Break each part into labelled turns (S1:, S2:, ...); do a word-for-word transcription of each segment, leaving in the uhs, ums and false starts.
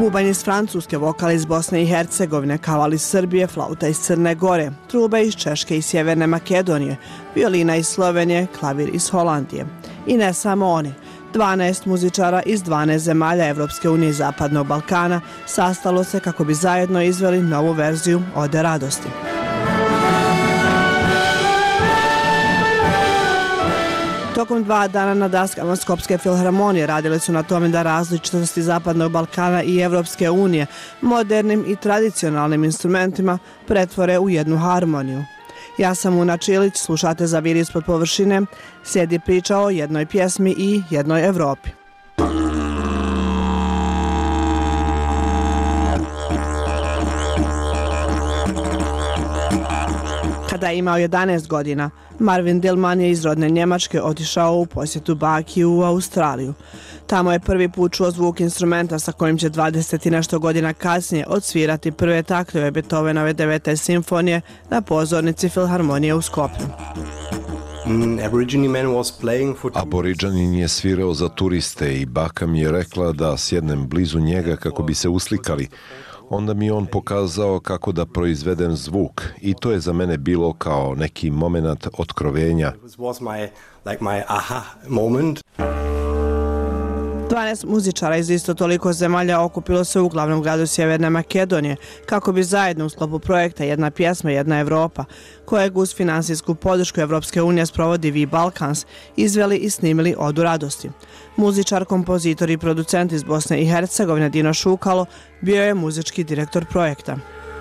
S1: Bubanj iz Francuske, vokal iz Bosne i Hercegovine, kaval iz Srbije, flauta iz Crne Gore, truba iz Češke i Sjeverne Makedonije, violina iz Slovenije, klavir iz Holandije. I ne samo oni. dvanaest muzičara iz dvanaest zemalja Evropske unije i Zapadnog Balkana sastalo se kako bi zajedno izveli novu verziju Ode radosti. Tokom dva dana na daskama Skopske filharmonije radili su na tome da različitosti Zapadnog Balkana i Evropske unije modernim i tradicionalnim instrumentima pretvore u jednu harmoniju. Ja sam Una Čilić, slušate Za vir ispod površine, slijedi priča o jednoj pjesmi i jednoj Evropi. Kada je imao jedanaest godina, Marvin Dillman je iz rodne Njemačke otišao u posjetu baki u Australiju. Tamo je prvi put čuo zvuk instrumenta sa kojim će dvadeset i nešto godina kasnije odsvirati prve taktove Beethovenove devete simfonije na pozornici filharmonije u Skopju.
S2: Aboriđanin je svirao za turiste i baka mi je rekla da sjednem blizu njega kako bi se uslikali. Onda mi on pokazao kako da proizvedem zvuk i to je za mene bilo kao neki moment otkrovenja.
S1: dvanaest muzičara iz isto toliko zemalja okupilo se u glavnom gradu Sjeverne Makedonije kako bi zajedno u sklopu projekta Jedna pjesma, jedna Evropa, kojeg uz finansijsku podršku Evropske unije sprovodi V Balkans, izveli i snimili Odu radosti. Muzičar, kompozitor i producent iz Bosne i Hercegovine Dino Šukalo bio je muzički direktor projekta.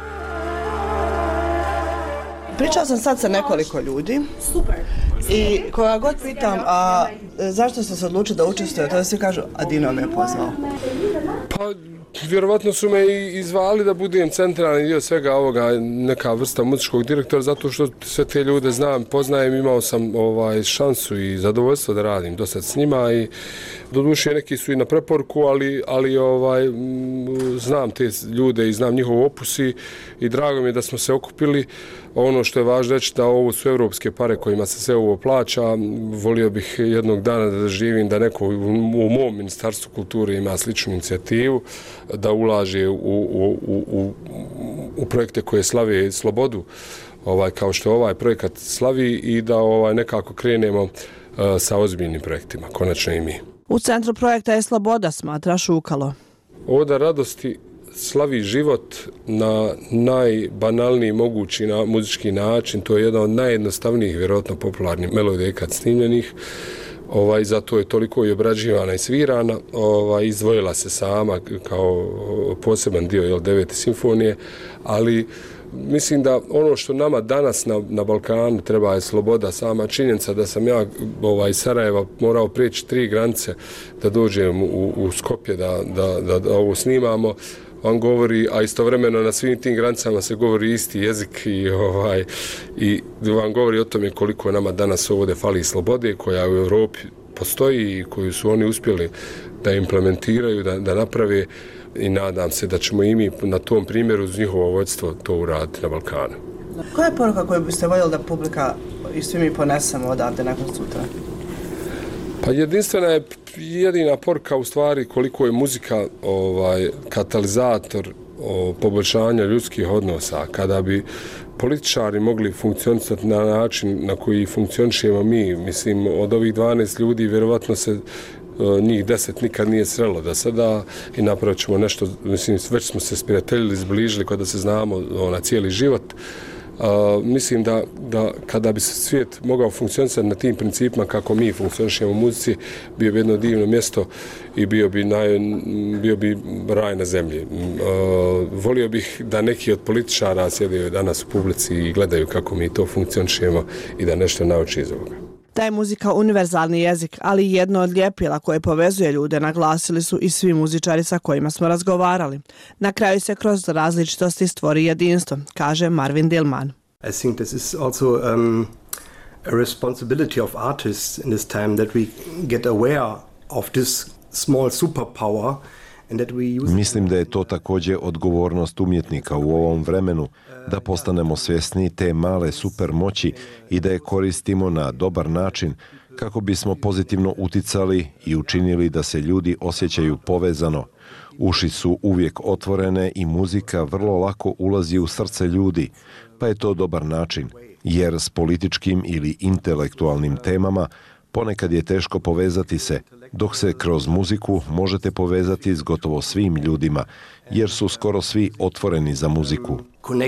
S1: Pričao sam sad sa nekoliko ljudi. Super. I koga god pitam, a zašto ste se odlučili da učestvujete, to svi kažu, a Dino me je pozvao.
S3: Pa, vjerovatno su me i izvali da budem centralni dio svega ovoga, neka vrsta muzičkog direktora, zato što sve te ljude znam, poznajem, imao sam ovaj, šansu i zadovoljstvo da radim dosta s njima i doduše neki su i na preporuku, ali, ali ovaj, znam te ljude i znam njihov opus i, i drago mi je da smo se okupili. Ono što je važno reći da ovo su evropske pare kojima se sve ovo plaća. Volio bih jednog dana da živim, da neko u mom Ministarstvu kulture ima sličnu inicijativu, da ulaže u, u, u, u, u projekte koje slave slobodu, ovaj, kao što ovaj projekat slavi i da ovaj, nekako krenemo uh, sa ozbiljnim projektima, konačno i mi.
S1: U centru projekta je sloboda, smatra Šukalo.
S3: Oda radosti slavi život na najbanalniji mogući na muzički način. To je jedna od najjednostavnijih, vjerojatno popularnih melodija kad snimljenih. Ovaj, zato je toliko i obrađivana i svirana. Ovaj, izdvojila se sama kao poseban dio jel, devete simfonije, ali mislim da ono što nama danas na, na Balkanu treba je sloboda. Sama činjenica da sam ja ovaj, iz Sarajeva morao prijeći tri granice da dođem u, u Skopje da, da, da, da ovo snimamo, on govori, a istovremeno na svim tim granicama se govori isti jezik i, ovaj, i vam govori o tome koliko nama danas ovdje fali slobode koja u Europi postoji i koju su oni uspjeli da implementiraju, da, da naprave i nadam se da ćemo i mi na tom primjeru uz njihovo vodstvo to uraditi na Balkanu.
S1: Koja je poruka koju biste voljeli da publika i svi mi ponesemo odavde nakon sutra?
S3: Pa jedinstvena je jedina poruka u stvari koliko je muzika ovaj, katalizator o, poboljšanja ljudskih odnosa. Kada bi političari mogli funkcionisati na način na koji funkcionišemo mi, mislim od ovih dvanaest ljudi vjerovatno se njih deset nikad nije srelo da sada i napravit ćemo nešto, mislim već smo se sprijateljili, zbližili kada se znamo na cijeli život. Uh, mislim da, da kada bi se svijet mogao funkcionisati na tim principima kako mi funkcionišemo u muzici, bio bi jedno divno mjesto i bio bi, naj, bio bi raj na zemlji. Uh, volio bih da neki od političara sjedaju danas u publici i gledaju kako mi to funkcionišemo i da nešto nauči iz ovoga.
S1: Da je muzika univerzalni jezik, ali jedno od ljepila koje povezuje ljude, naglasili su i svi muzičari sa kojima smo razgovarali. Na kraju se kroz različitosti stvori jedinstvo, kaže Marvin Dillman.
S4: I think this is also um, a responsibility of artists in this time that we get aware of this small superpower
S2: Mislim da je to također odgovornost umjetnika u ovom vremenu, da postanemo svjesni te male supermoći i da je koristimo na dobar način kako bismo pozitivno uticali i učinili da se ljudi osjećaju povezano. Uši su uvijek otvorene i muzika vrlo lako ulazi u srce ljudi, pa je to dobar način, jer s političkim ili intelektualnim temama ponekad je teško povezati se, dok se kroz muziku možete povezati s gotovo svim ljudima, jer su skoro svi otvoreni za muziku.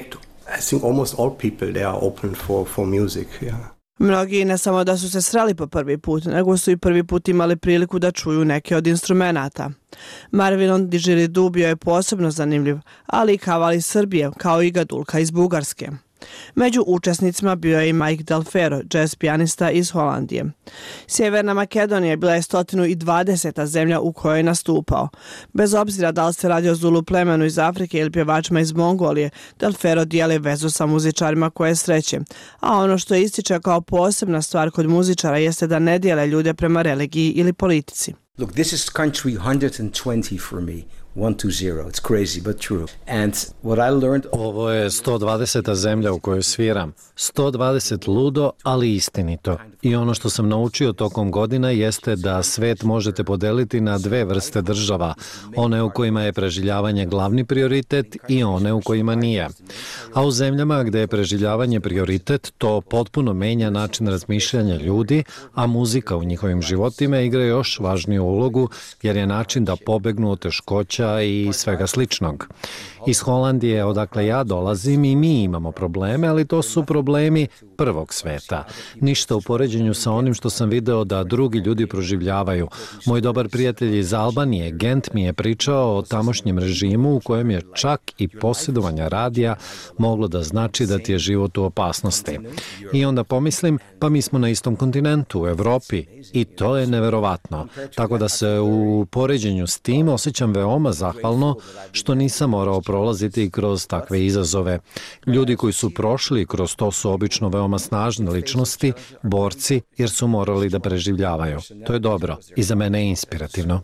S1: Mnogi ne samo da su se sreli po prvi put, nego su i prvi put imali priliku da čuju neke od instrumenata. Marvinon Didgeridoo bio je posebno zanimljiv, ali i kaval iz Srbije, kao i gadulka iz Bugarske. Među učesnicima bio je i Mike Delfero, jazz pijanista iz Holandije. Sjeverna Makedonija bila je sto dvadeseta zemlja u kojoj je nastupao. Bez obzira da li se radi o Zulu plemenu iz Afrike ili pjevačima iz Mongolije, Delfero dijeli vezu sa muzičarima koje sreće. A ono što ističe kao posebna stvar kod muzičara jeste da ne dijele ljude prema religiji ili politici.
S5: Look, this is country one hundred twenty for me. one two zero. It's crazy, but true. And what I learned...
S6: Ovo je sto dvadeseta zemlja u kojoj sviram. sto dvadeset ludo, ali istinito. I ono što sam naučio tokom godina jeste da svet možete podeliti na dve vrste država. One u kojima je preživljavanje glavni prioritet i one u kojima nije. A u zemljama gde je preživljavanje prioritet, to potpuno menja način razmišljanja ljudi, a muzika u njihovim životima igra još važniju ulogu, jer je način da pobegnu od teškoća i svega sličnog. Iz Holandije, odakle ja dolazim, i mi imamo probleme, ali to su problemi prvog sveta. Ništa u poređenju sa onim što sam video da drugi ljudi proživljavaju. Moj dobar prijatelj iz Albanije, Gent, mi je pričao o tamošnjem režimu u kojem je čak i posjedovanje radija moglo da znači da ti je život u opasnosti. I onda pomislim, pa mi smo na istom kontinentu, u Evropi, i to je neverovatno. Tako da se u poređenju s tim osjećam veoma zahvalno što nisam morao prolaziti kroz takve izazove. Ljudi koji su prošli kroz to su obično veoma snažne ličnosti, borci, jer su morali da preživljavaju. To je dobro i za mene je inspirativno.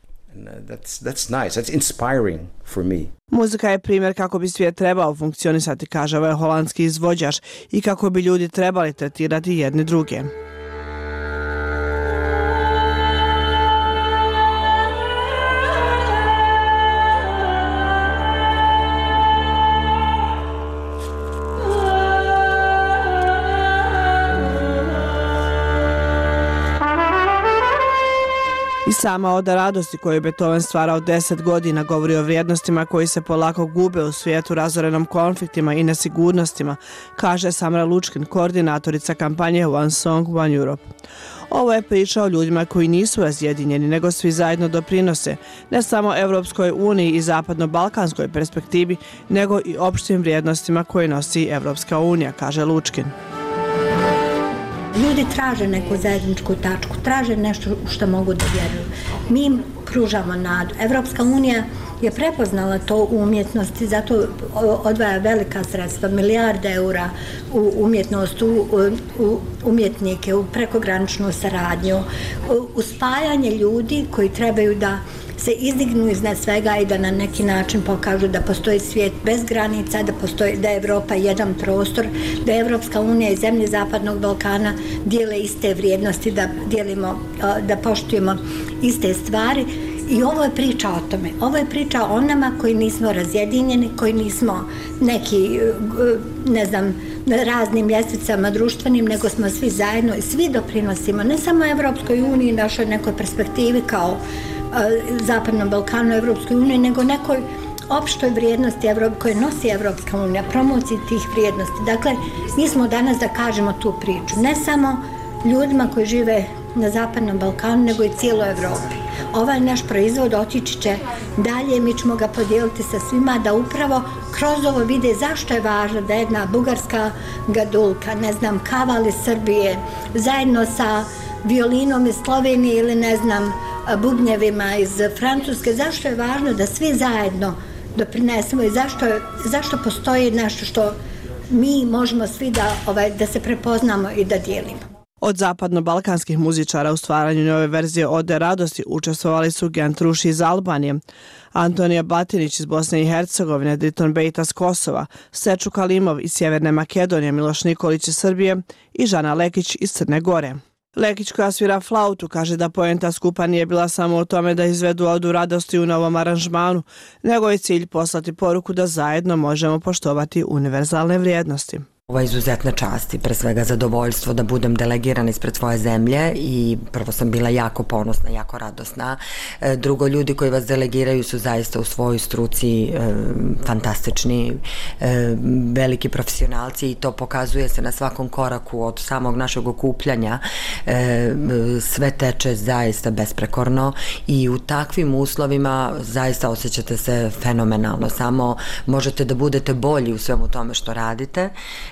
S5: That's, that's nice. That's inspiring for me.
S1: Muzika je primjer kako bi svijet trebao funkcionisati, kaže ovaj holandski izvođač, i kako bi ljudi trebali tretirati jedni druge. I sama oda radosti koju je Beethoven stvarao deset godina govori o vrijednostima koji se polako gube u svijetu razorenom konfliktima i nesigurnostima, kaže Samra Lučkin, koordinatorica kampanje One Song, One Europe. Ovo je priča o ljudima koji nisu razjedinjeni, nego svi zajedno doprinose, ne samo Evropskoj uniji i zapadno-balkanskoj perspektivi, nego i opštim vrijednostima koje nosi Evropska unija, kaže Lučkin.
S7: Ljudi traže neku zajedničku tačku, traže nešto što mogu da vjeruju. Mi im pružamo nadu. Evropska unija je prepoznala to u umjetnosti, zato odvaja velika sredstva, milijarde eura u umjetnost, u, u umjetnike, u prekograničnu saradnju, u, u spajanje ljudi koji trebaju da se izdignu iznad svega i da na neki način pokažu da postoji svijet bez granica, da postoji, da je Evropa jedan prostor, da je Evropska unija i zemlje Zapadnog Balkana dijele iste vrijednosti, da dijelimo, da poštujemo iste stvari. I ovo je priča o tome. Ovo je priča o nama koji nismo razjedinjeni, koji nismo neki, ne znam, raznim ljestvicama društvenim, nego smo svi zajedno i svi doprinosimo, ne samo Evropskoj uniji, našoj nekoj perspektivi kao Zapadnom Balkanu, Evropskoj uniji, nego nekoj opštoj vrijednosti koje nosi Evropska unija, promociji tih vrijednosti. Dakle, mi smo danas da kažemo tu priču, ne samo ljudima koji žive na Zapadnom Balkanu, nego i cijeloj Evropi. Ovaj naš proizvod otići će dalje, mi ćemo ga podijeliti sa svima da upravo kroz ovo vide zašto je važno da jedna bugarska gadulka, ne znam, kaval iz Srbije, zajedno sa violinom iz Slovenije ili ne znam, bubnjevima iz Francuske, zašto je važno da svi zajedno doprinesemo i zašto, zašto postoji nešto što mi možemo svi da, ovaj, da se prepoznamo i da dijelimo.
S1: Od zapadno-balkanskih muzičara u stvaranju nove verzije Ode radosti učestvovali su Gent Ruši iz Albanije, Antonija Batinić iz Bosne i Hercegovine, Driton Bejta s Kosova, Seču Kalimov iz Sjeverne Makedonije, Miloš Nikolić iz Srbije i Žana Lekić iz Crne Gore. Lekić, koja svira flautu, kaže da poenta skupa nije bila samo u tome da izvedu Odu radosti u novom aranžmanu, nego je cilj poslati poruku da zajedno možemo poštovati univerzalne vrijednosti.
S8: Ovo je izuzetna čast i pre svega zadovoljstvo da budem delegirana ispred svoje zemlje i prvo sam bila jako ponosna, jako radosna. Drugo, ljudi koji vas delegiraju su zaista u svojoj struci e, fantastični, e, veliki profesionalci i to pokazuje se na svakom koraku od samog našeg okupljanja. E, sve teče zaista besprekorno i u takvim uslovima zaista osjećate se fenomenalno. Samo možete da budete bolji u svemu tome što radite.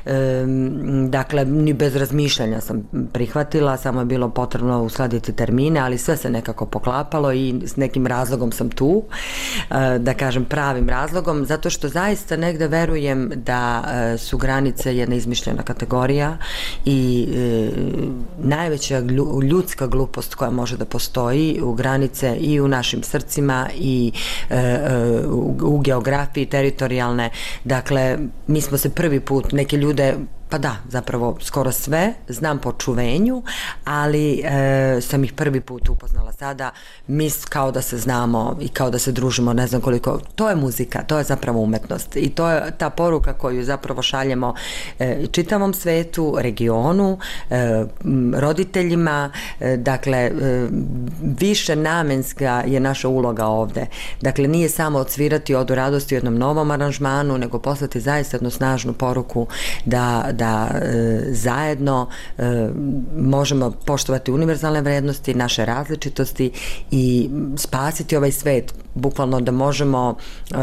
S8: Dakle, ni bez razmišljanja sam prihvatila, samo je bilo potrebno uskladiti termine, ali sve se nekako poklapalo i s nekim razlogom sam tu, da kažem pravim razlogom, zato što zaista negde verujem da su granice jedna izmišljena kategorija i najveća ljudska glupost koja može da postoji u granice i u našim srcima i u geografiji teritorijalne. Dakle, mi smo se prvi put, neke ljude pa da, zapravo skoro sve znam po čuvenju, ali e, sam ih prvi put upoznala sada, mi kao da se znamo i kao da se družimo, ne znam koliko, to je muzika, to je zapravo umetnost i to je ta poruka koju zapravo šaljemo e, čitavom svetu, regionu, e, roditeljima, e, dakle e, više namenska je naša uloga ovde, dakle nije samo odsvirati Odu radosti u jednom novom aranžmanu, nego poslati zaista jednu snažnu poruku da, da da e, zajedno e, možemo poštovati univerzalne vrednosti, naše različitosti i spasiti ovaj svet, bukvalno da možemo e,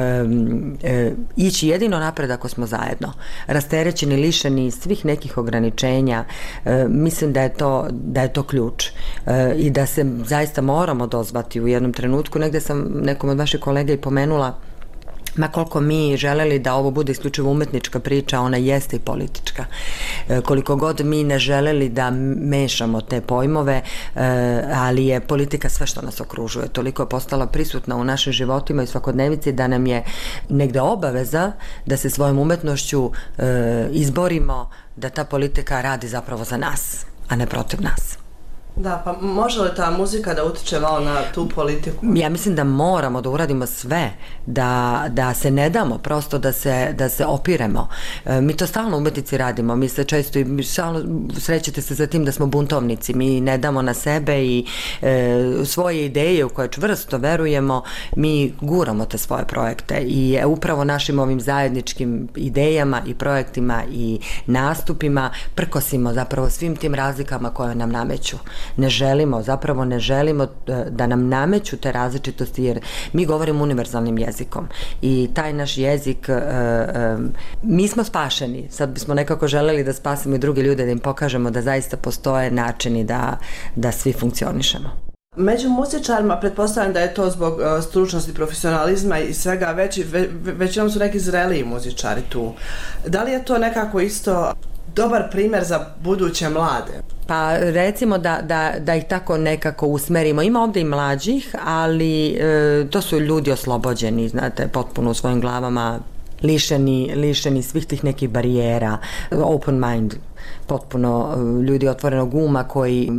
S8: e, ići jedino napred ako smo zajedno. Rasterećeni, lišeni svih nekih ograničenja, e, mislim da je to, da je to ključ e, i da se zaista moramo dozvati u jednom trenutku. Negde sam nekom od vaših kolega i pomenula, ma koliko mi želeli da ovo bude isključivo umetnička priča, ona jeste i politička. E, koliko god mi ne želeli da mešamo te pojmove, e, ali je politika sve što nas okružuje. Toliko je postala prisutna u našim životima i svakodnevici da nam je negde obaveza da se svojom umetnošću e, izborimo da ta politika radi zapravo za nas, a ne protiv nas.
S1: Da, pa može li ta muzika da utiče malo na tu politiku?
S8: Ja mislim da moramo da uradimo sve, da, da se ne damo, prosto da se, da se opiremo. E, mi to stalno u umetnici radimo, mi se često i stalno srećete se za tim da smo buntovnici, mi ne damo na sebe i e, svoje ideje u koje čvrsto verujemo, mi guramo te svoje projekte i e, upravo našim ovim zajedničkim idejama i projektima i nastupima prkosimo zapravo svim tim razlikama koje nam nameću. Ne želimo, zapravo ne želimo da nam nameću te različitosti jer mi govorimo univerzalnim jezikom i taj naš jezik, e, e, mi smo spašeni, sad bismo nekako želeli da spasimo i druge ljude, da im pokažemo da zaista postoje načini da, da svi funkcionišemo.
S1: Među muzičarima pretpostavljam da je to zbog uh, stručnosti, profesionalizma i svega, veći, ve, većinom su neki zreliji muzičari tu. Da li je to nekako isto dobar primjer za buduće mlade?
S8: Pa recimo da, da, da ih tako nekako usmerimo. Ima ovde i mlađih, ali e, to su ljudi oslobođeni, znate, potpuno u svojim glavama, lišeni, lišeni svih tih nekih barijera, open mind, potpuno ljudi otvorenog uma koji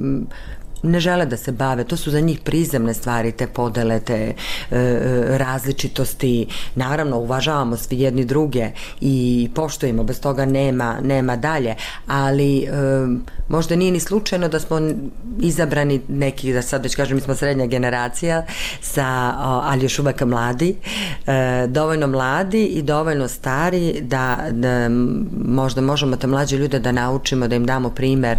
S8: ne žele da se bave, to su za njih prizemne stvari, te podele, te e, različitosti. Naravno, uvažavamo svi jedni druge i poštujemo, bez toga nema, nema dalje, ali e, možda nije ni slučajno da smo izabrani neki, da sad već kažem, mi smo srednja generacija, sa, o, ali još uvek mladi, e, dovoljno mladi i dovoljno stari da, da možda možemo te mlađe ljude da naučimo, da im damo primer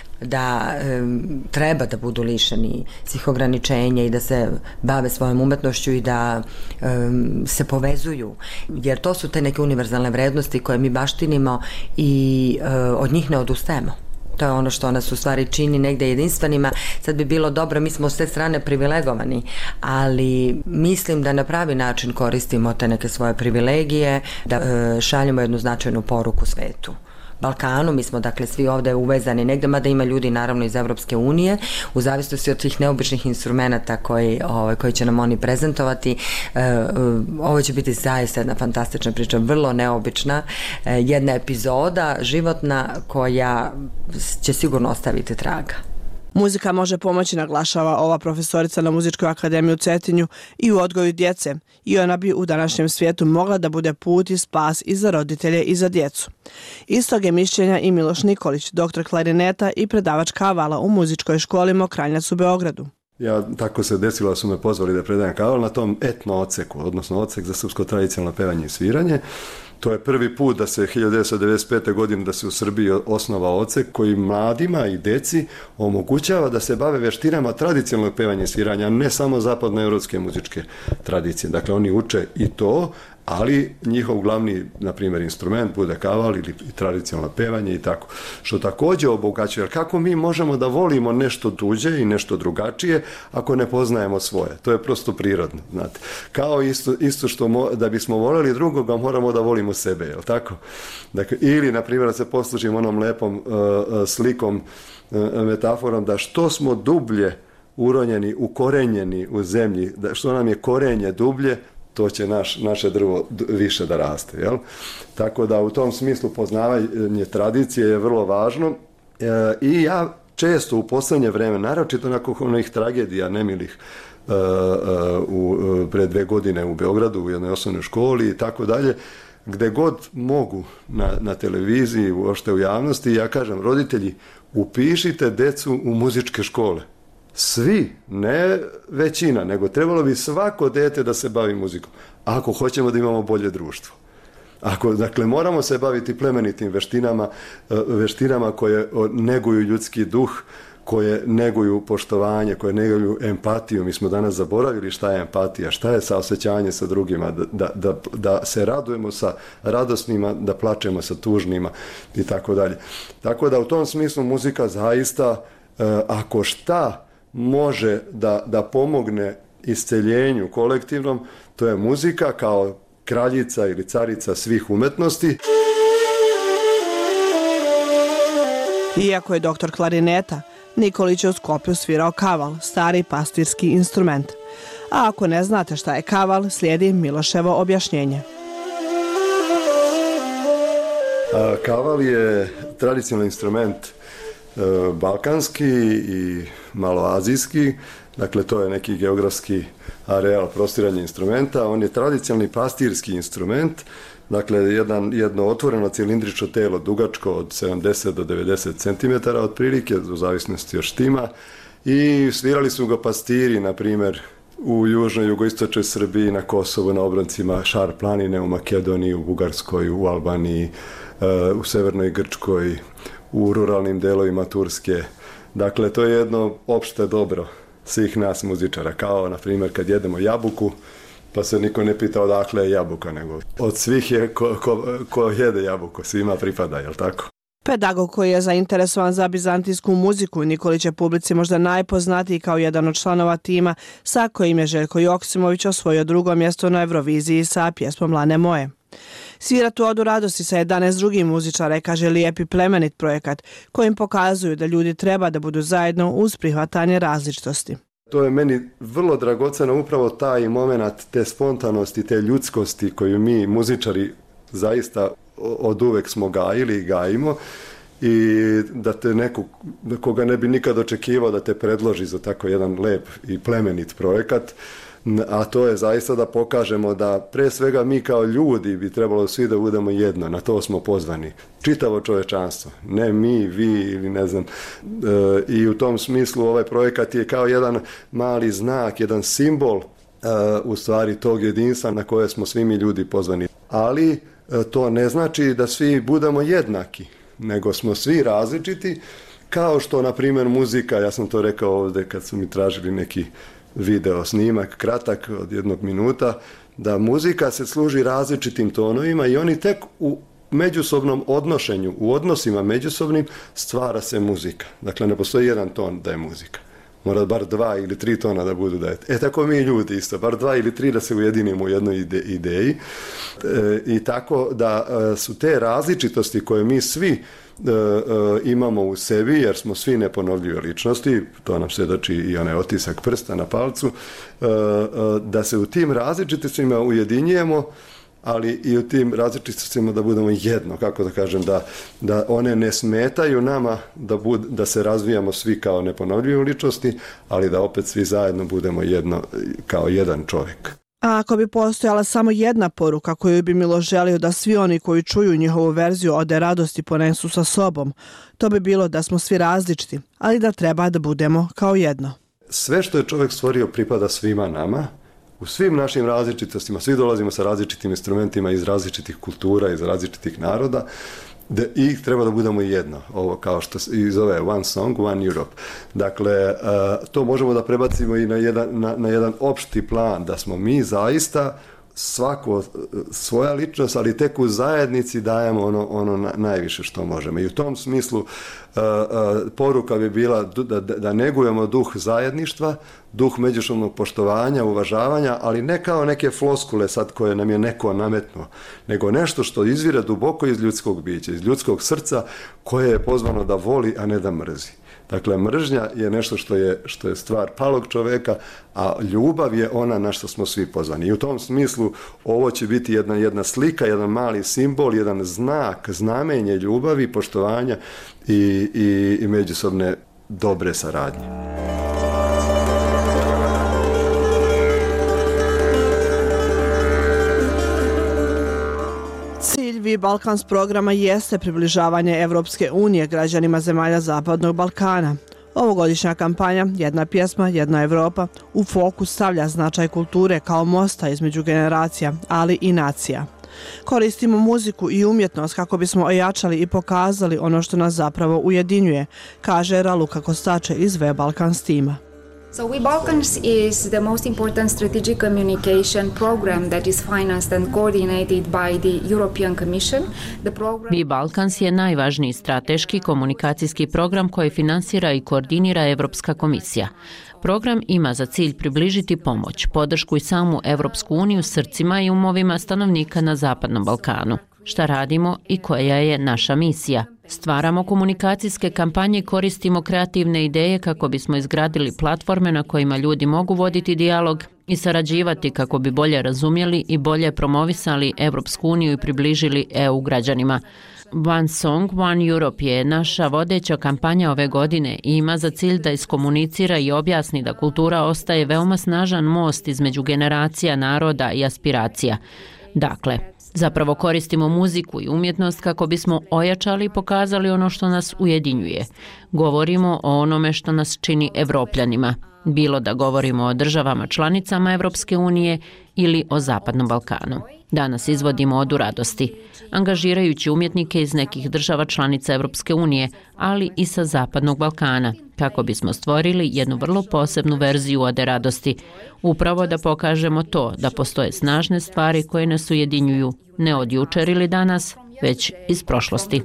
S8: da e, treba da budu lišeni svih ograničenja i da se bave svojom umetnošću i da e, se povezuju, jer to su te neke univerzalne vrednosti koje mi baštinimo i e, od njih ne odustajemo. To je ono što nas u stvari čini negde jedinstvenima. Sad bi bilo dobro, mi smo s te strane privilegovani, ali mislim da na pravi način koristimo te neke svoje privilegije, da e, šaljemo jednu značajnu poruku svetu Balkanu, mi smo dakle svi ovde uvezani negde, mada ima ljudi naravno iz Evropske unije, u zavisnosti od tih neobičnih instrumenta koji, ovaj, koji će nam oni prezentovati. E, ovo će biti zaista jedna fantastična priča, vrlo neobična, e, jedna epizoda životna koja će sigurno ostaviti traga.
S1: Muzika može pomoći, naglašava ova profesorica na Muzičkoj akademiji u Cetinju, i u odgoju djece, i ona bi u današnjem svijetu mogla da bude put i spas i za roditelje i za djecu. Istog je mišljenja i Miloš Nikolić, doktor klarineta i predavač kavala u Muzičkoj školi Mokranjac u Beogradu.
S4: Ja, tako se desilo da su me pozvali da predajem kaval na tom etno oceku, odnosno ocek za srpsko tradicionalno pevanje i sviranje. To je prvi put da se hiljadu devetsto devedeset pete. godine da se u Srbiji osnova ocek koji mladima i deci omogućava da se bave veštinama tradicionalnog pevanja i sviranja, ne samo zapadnoevropske muzičke tradicije. Dakle, oni uče i to, ali njihov glavni, na primjer, instrument bude kaval ili tradicionalno pevanje i tako. Što također obogaćuje, jer kako mi možemo da volimo nešto tuđe i nešto drugačije ako ne poznajemo svoje? To je prosto prirodno, znate. Kao isto, isto što mo, da bismo voljeli drugoga, moramo da volimo sebe, je li tako? Dakle, ili, na primjer, da se poslužimo onom lepom uh, slikom, uh, metaforom, da što smo dublje uronjeni, ukorenjeni u zemlji, da što nam je korenje dublje, to će naš, naše drvo više da raste. Jel? Tako da u tom smislu poznavanje tradicije je vrlo važno e, i ja često u posljednje vreme, naročito nakon onih tragedija nemilih e, e, u, pre dve godine u Beogradu u jednoj osnovnoj školi i tako dalje, gde god mogu na, na televiziji, uopšte u javnosti, ja kažem, roditelji, upišite decu u muzičke škole. Svi, ne većina, nego trebalo bi svako dete da se bavi muzikom, ako hoćemo da imamo bolje društvo. Ako, dakle, moramo se baviti plemenitim veštinama, veštinama koje neguju ljudski duh, koje neguju poštovanje, koje neguju empatiju. Mi smo danas zaboravili šta je empatija, šta je saosećanje sa drugima, da, da, da se radujemo sa radosnima, da plačemo sa tužnima i tako dalje. Tako da u tom smislu muzika zaista, ako šta može da, da pomogne isceljenju kolektivnom, to je muzika kao kraljica ili carica svih umetnosti.
S1: Iako je doktor klarineta, Nikolić je u Skopju svirao kaval, stari pastirski instrument. A ako ne znate šta je kaval, slijedi Miloševo objašnjenje.
S4: A, kaval je tradicionalni instrument e, balkanski i maloazijski, dakle to je neki geografski areal prostiranja instrumenta. On je tradicionalni pastirski instrument, dakle jedan, jedno otvoreno cilindrično telo dugačko od sedamdeset do devedeset centimetara otprilike, u zavisnosti od štima, i svirali su ga pastiri, na primjer, u južnoj, jugoistočnoj Srbiji, na Kosovu, na obroncima Šar planine, u Makedoniji, u Bugarskoj, u Albaniji, u severnoj Grčkoj, u ruralnim delovima Turske. Dakle, to je jedno opšte dobro svih nas muzičara, kao, na primjer, kad jedemo jabuku, pa se niko ne pita odakle je jabuka, nego od svih je ko, ko, ko jede jabuku, svima pripada, jel tako?
S1: Pedagog koji je zainteresovan za bizantijsku muziku, Nikolić je publici možda najpoznatiji kao jedan od članova tima sa kojim je Željko Joksimović osvojio drugo mjesto na Euroviziji sa pjesmom Lane moje. Svira tu odu radosti sa jedanaest drugih muzičara je, kaže, lijep i plemenit projekat kojim pokazuju da ljudi treba da budu zajedno uz prihvatanje različitosti.
S4: To je meni vrlo dragoceno, upravo taj moment te spontanosti, te ljudskosti koju mi muzičari zaista od uvek smo gajili i gajimo, i da te neko, koga ne bi nikad očekivao da te predloži za tako jedan lep i plemenit projekat, a to je zaista da pokažemo da pre svega mi kao ljudi bi trebalo svi da budemo jedno, na to smo pozvani. Čitavo čovečanstvo, ne mi, vi ili ne znam. E, I u tom smislu ovaj projekat je kao jedan mali znak, jedan simbol e, u stvari tog jedinstva na koje smo svi mi ljudi pozvani. Ali e, to ne znači da svi budemo jednaki, nego smo svi različiti, kao što, na primjer, muzika, ja sam to rekao ovdje kad su mi tražili neki video snimak, kratak od jednog minuta, da muzika se služi različitim tonovima i oni tek u međusobnom odnošenju, u odnosima međusobnim stvara se muzika. Dakle, ne postoji jedan ton da je muzika. mora bar dva ili tri tona da budu da je. E tako mi ljudi isto, bar dva ili tri da se ujedinimo u jednoj ide, ideji e, i tako da e, su te različitosti koje mi svi e, e, imamo u sebi, jer smo svi neponovljive ličnosti, to nam svjedoči i onaj otisak prsta na palcu, e, e, da se u tim različitostima ujedinjujemo, ali i u tim različitostima da budemo jedno, kako da kažem, da, da one ne smetaju nama da, bud, da se razvijamo svi kao neponovljive ličnosti, ali da opet svi zajedno budemo jedno, kao jedan čovjek.
S1: A ako bi postojala samo jedna poruka koju bi Milo želio da svi oni koji čuju njihovu verziju Ode radosti ponesu sa sobom, to bi bilo da smo svi različiti, ali da treba da budemo kao jedno.
S4: Sve što je čovjek stvorio pripada svima nama, u svim našim različitostima, svi dolazimo sa različitim instrumentima iz različitih kultura, iz različitih naroda, da ih treba da budemo jedno, ovo kao što se i zove One Song, One Europe. Dakle, to možemo da prebacimo i na jedan, na, na jedan opšti plan, da smo mi zaista svako svoja ličnost, ali tek u zajednici dajemo ono, ono najviše što možemo. I u tom smislu uh, uh, poruka bi bila da, da, da negujemo duh zajedništva, duh međusobnog poštovanja, uvažavanja, ali ne kao neke floskule sad koje nam je neko nametnuo, nego nešto što izvire duboko iz ljudskog bića, iz ljudskog srca koje je pozvano da voli, a ne da mrzi. Dakle, mržnja je nešto što je, što je stvar palog čoveka, a ljubav je ona na što smo svi pozvani. I u tom smislu ovo će biti jedna, jedna slika, jedan mali simbol, jedan znak, znamenje ljubavi, poštovanja i, i, i međusobne dobre saradnje.
S1: Cilj Vi Balkans programa jeste približavanje Evropske unije građanima zemalja Zapadnog Balkana. Ovogodišnja kampanja Jedna pjesma, jedna Evropa u fokus stavlja značaj kulture kao mosta između generacija, ali i nacija. Koristimo muziku i umjetnost kako bismo ojačali i pokazali ono što nas zapravo ujedinjuje, kaže Raluka Kostače iz We Balkans tima.
S9: So We Balkans is the most important strategic communication program that is financed and coordinated by the European Commission. The program...
S10: We Balkans je najvažniji strateški komunikacijski program koji finansira i koordinira Evropska komisija. Program ima za cilj približiti pomoć, podršku i samu Evropsku uniju srcima i umovima stanovnika na Zapadnom Balkanu. Šta radimo i koja je naša misija? Stvaramo komunikacijske kampanje, koristimo kreativne ideje kako bismo izgradili platforme na kojima ljudi mogu voditi dijalog i sarađivati kako bi bolje razumjeli i bolje promovisali Evropsku uniju i približili E U građanima. One Song, One Europe je naša vodeća kampanja ove godine i ima za cilj da iskomunicira i objasni da kultura ostaje veoma snažan most između generacija, naroda i aspiracija. Dakle, zapravo koristimo muziku i umjetnost kako bismo ojačali i pokazali ono što nas ujedinjuje. Govorimo o onome što nas čini Evropljanima, bilo da govorimo o državama članicama Evropske unije ili o Zapadnom Balkanu. Danas izvodimo Odu radosti, angažirajući umjetnike iz nekih država članica Evropske unije, ali i sa Zapadnog Balkana, kako bismo stvorili jednu vrlo posebnu verziju Ode radosti, upravo da pokažemo to da postoje snažne stvari koje nas ujedinjuju, ne od jučer ili danas, već iz prošlosti.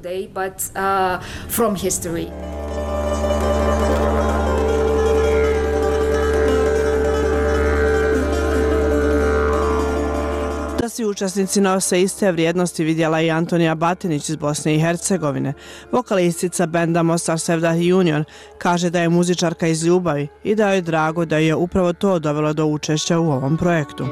S1: Da svi učesnici nose iste vrijednosti vidjela i Antonija Batinić iz Bosne i Hercegovine. Vokalistica benda Mostar Sevdah Union kaže da je muzičarka iz ljubavi i da je drago da je upravo to dovelo do učešća u ovom projektu.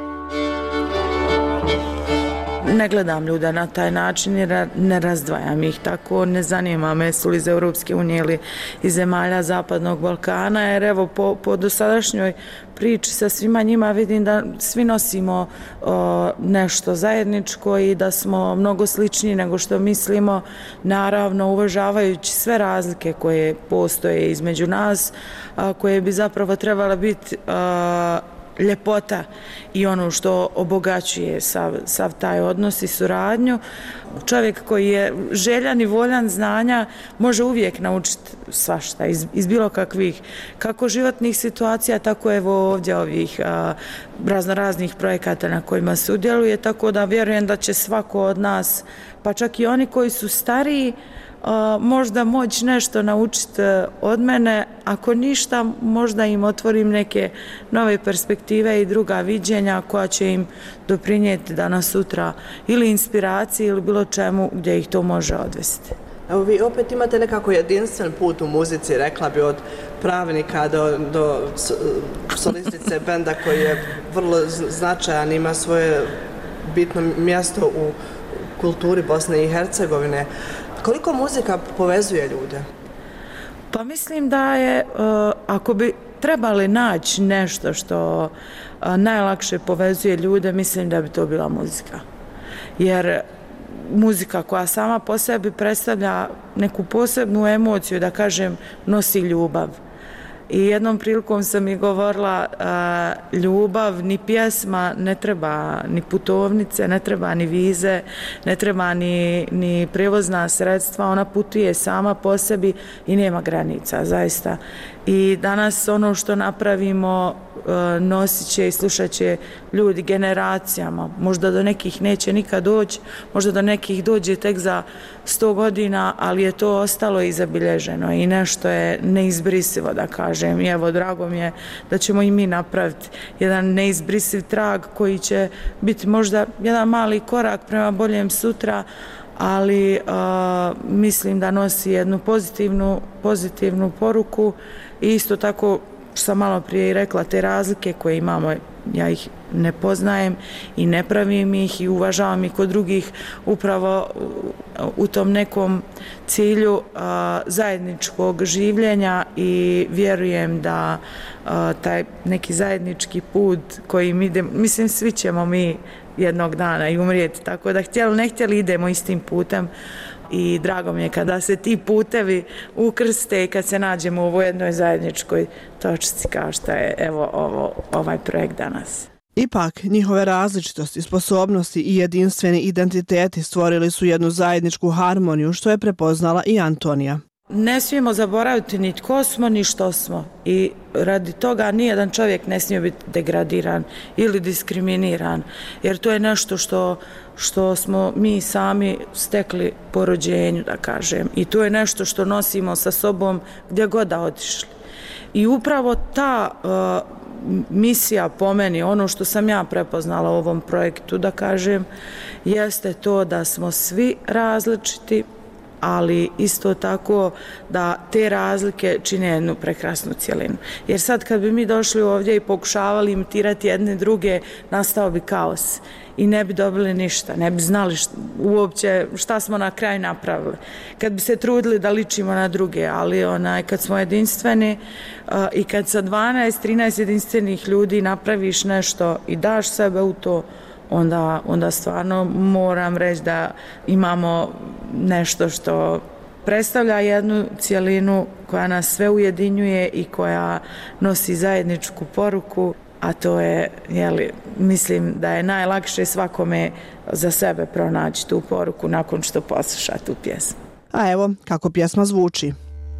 S11: Ne gledam ljude na taj način jer ne razdvajam ih tako, ne zanima me su li iz Europske unije ili iz zemalja Zapadnog Balkana, jer evo po, po dosadašnjoj priči sa svima njima vidim da svi nosimo o, nešto zajedničko i da smo mnogo sličniji nego što mislimo, naravno uvažavajući sve razlike koje postoje između nas, a, koje bi zapravo trebala biti a, ljepota i ono što obogaćuje sav, sav taj odnos i suradnju. Čovjek koji je željan i voljan znanja može uvijek naučiti svašta iz, iz bilo kakvih, kako životnih situacija, tako evo ovdje ovih a, razno raznih projekata na kojima se udjeluje, tako da vjerujem da će svako od nas, pa čak i oni koji su stariji, možda moći nešto naučiti od mene, ako ništa možda im otvorim neke nove perspektive i druga viđenja koja će im doprinijeti danas sutra ili inspiraciji ili bilo čemu gdje ih to može odvesti.
S1: Evo vi opet imate nekako jedinstven put u muzici, rekla bi od pravnika do, do solistice benda koji je vrlo značajan, ima svoje bitno mjesto u kulturi Bosne i Hercegovine. Koliko muzika povezuje ljude?
S11: Pa mislim da je, ako bi trebali naći nešto što najlakše povezuje ljude, mislim da bi to bila muzika. Jer muzika koja sama po sebi predstavlja neku posebnu emociju, da kažem, nosi ljubav. I jednom prilikom sam i govorila, ljubav, ni pjesma, ne treba ni putovnice, ne treba ni vize, ne treba ni, ni prevozna sredstva, ona putuje sama po sebi i nema granica, zaista. I danas ono što napravimo nosit će i slušat će ljudi generacijama. Možda do nekih neće nikad doći, možda do nekih dođe tek za sto godina, ali je to ostalo i zabilježeno i nešto je neizbrisivo, da kažem. I evo, drago mi je da ćemo i mi napraviti jedan neizbrisiv trag koji će biti možda jedan mali korak prema boljem sutra, ali uh, mislim da nosi jednu pozitivnu, pozitivnu poruku i isto tako što sam malo prije i rekla, te razlike koje imamo, ja ih ne poznajem i ne pravim ih i uvažavam ih kod drugih upravo u tom nekom cilju a, zajedničkog življenja i vjerujem da a, taj neki zajednički put kojim idemo, mislim svi ćemo mi jednog dana i umrijeti, tako da htjeli ne htjeli idemo istim putem. I drago mi je kada se ti putevi ukrste i kad se nađemo u ovoj jednoj zajedničkoj točci kao što je evo ovo, ovaj projekt danas.
S1: Ipak, njihove različitosti, sposobnosti i jedinstveni identiteti stvorili su jednu zajedničku harmoniju, što je prepoznala i Antonija.
S11: Ne smijemo zaboraviti ni tko smo, ni što smo. I radi toga nijedan čovjek ne smije biti degradiran ili diskriminiran, jer to je nešto što, što smo mi sami stekli po rođenju, da kažem. I to je nešto što nosimo sa sobom gdje god da otišli. I upravo ta uh, misija po meni, ono što sam ja prepoznala u ovom projektu, da kažem, jeste to da smo svi različiti, ali isto tako da te razlike čine jednu prekrasnu cjelinu. Jer sad kad bi mi došli ovdje i pokušavali imitirati jedne druge, nastao bi kaos i ne bi dobili ništa, ne bi znali šta, uopće šta smo na kraju napravili. Kad bi se trudili da ličimo na druge, ali onaj, kad smo jedinstveni uh, i kad sa dvanaest trinaest jedinstvenih ljudi napraviš nešto i daš sebe u to, Onda, onda stvarno moram reći da imamo nešto što predstavlja jednu cjelinu koja nas sve ujedinjuje i koja nosi zajedničku poruku, a to je, jeli, mislim da je najlakše svakome za sebe pronaći tu poruku nakon što posluša tu pjesmu.
S1: A evo kako pjesma zvuči.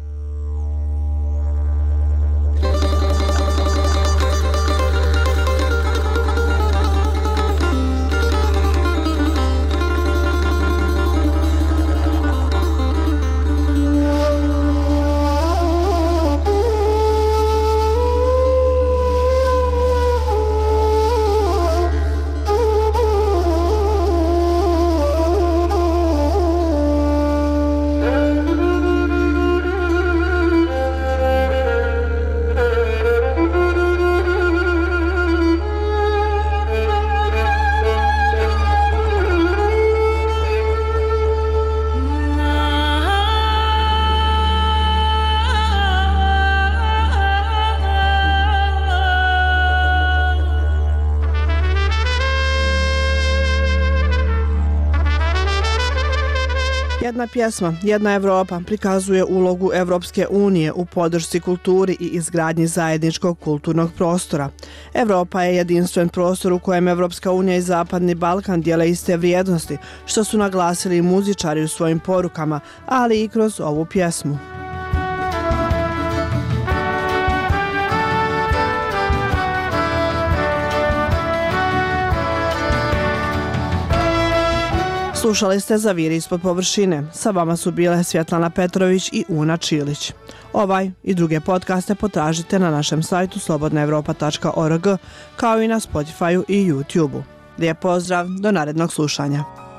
S1: Jedna pjesma, jedna Evropa prikazuje ulogu Evropske unije u podršci kulturi i izgradnji zajedničkog kulturnog prostora. Evropa je jedinstven prostor u kojem Evropska unija i Zapadni Balkan dijele iste vrijednosti, što su naglasili i muzičari u svojim porukama, ali i kroz ovu pjesmu. Slušali ste Zaviri ispod površine. Sa vama su bile Svjetlana Petrović i Una Čilić. Ovaj i druge podcaste potražite na našem sajtu slobodna evropa tačka org kao i na Spotifyu i YouTubeu. Lijep pozdrav, do narednog slušanja.